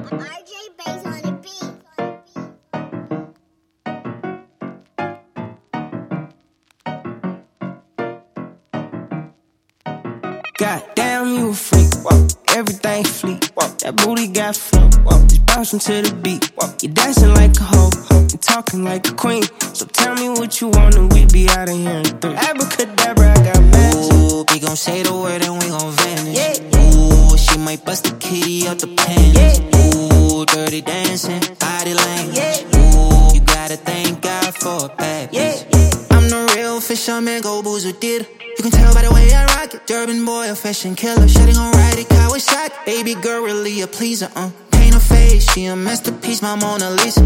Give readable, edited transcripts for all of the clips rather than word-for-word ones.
RJ Bass on the beat. Goddamn, you a freak. Everything fleek. That booty got fleek. Just bouncing to the beat. You dancing like a hoe. You talking like a queen. So tell me what you want and we be out of here in 3. Abracadabra, I got magic. Ooh, we gon' say the word and we gon' vanish. Ooh, she might bust the kitty out the panties. Ooh, dirty dancing, body language. Ooh, you gotta thank God for a bad bitch. I'm the real fisherman, go booze with it. You can tell by the way I rock it. Durban boy, a fashion killer. Shutting on ride it, Kawasaki. Baby girl, really a pleaser, Paint her face, she a masterpiece, my Mona Lisa.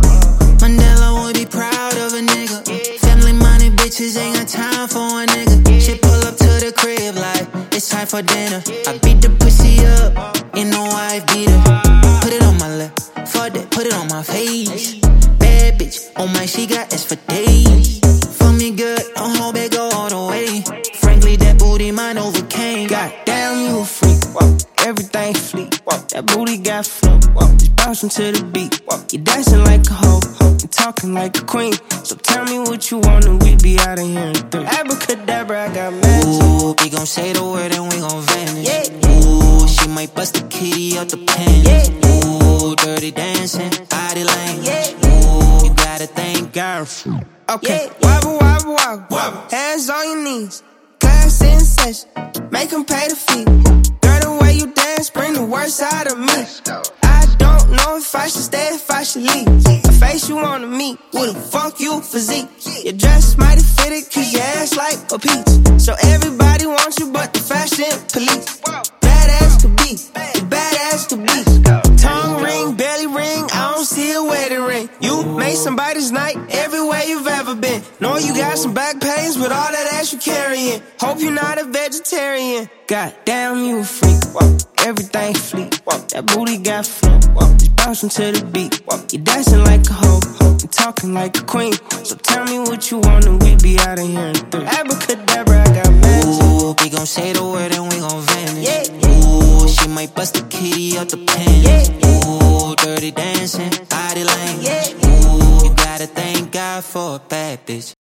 Mandela would be proud of a nigga. Family-minded bitches ain't got time for a nigga. She pull up to the crib like, it's time for dinner. I beat the pussy up, ain't no wife beater. Put it on my lip, fuck that, put it on my face. Bad bitch, oh my, she got S for days. For me good, don't hold back, go all the way. Frankly, that booty mine overcame. Goddamn, you a freak. Everything fleek. That booty got fleek. Just bouncing to the beat. You dancing like a hoe. You talking like a queen. So tell me what you want and we be out of here in 3. Abracadabra, I got magic. Ooh, we gon' say the word and we gon' vanish. Ooh, she might bust the kitty out the panties. Ooh, dirty dancing, body language. Ooh, you gotta thank God. Okay, wobble, wobble, wobble. Hands on your knees. Class in session. Make them pay the fee. Girl, the way you dance, bring the worst out of me. I don't know if I should stay, if I should leave. A face you wanna meet, with a fuck you physique. Your dress mighty fitted, cause your ass like a peach. So everybody wants you, but the fashion police. Badass to be, the badass to be. Tongue ring, belly ring, I don't see a wedding ring. You made somebody's night everywhere you've ever been. Know you got some back pains with all that ass you carrying. Hope you're not a vegetarian. Goddamn, you a freak. Everything fleek. That booty got fleek. Just bouncing to the beat. You dancing like a hoe. You talking like a queen. So tell me what you want and we be out of here in 3. Abracadabra, I got magic. Ooh, we gon' say the word and we gon' vanish. Ooh, she might bust the kitty out the panties. Ooh, dirty dancing, body language. Ooh, you gotta thank God for a bad bitch.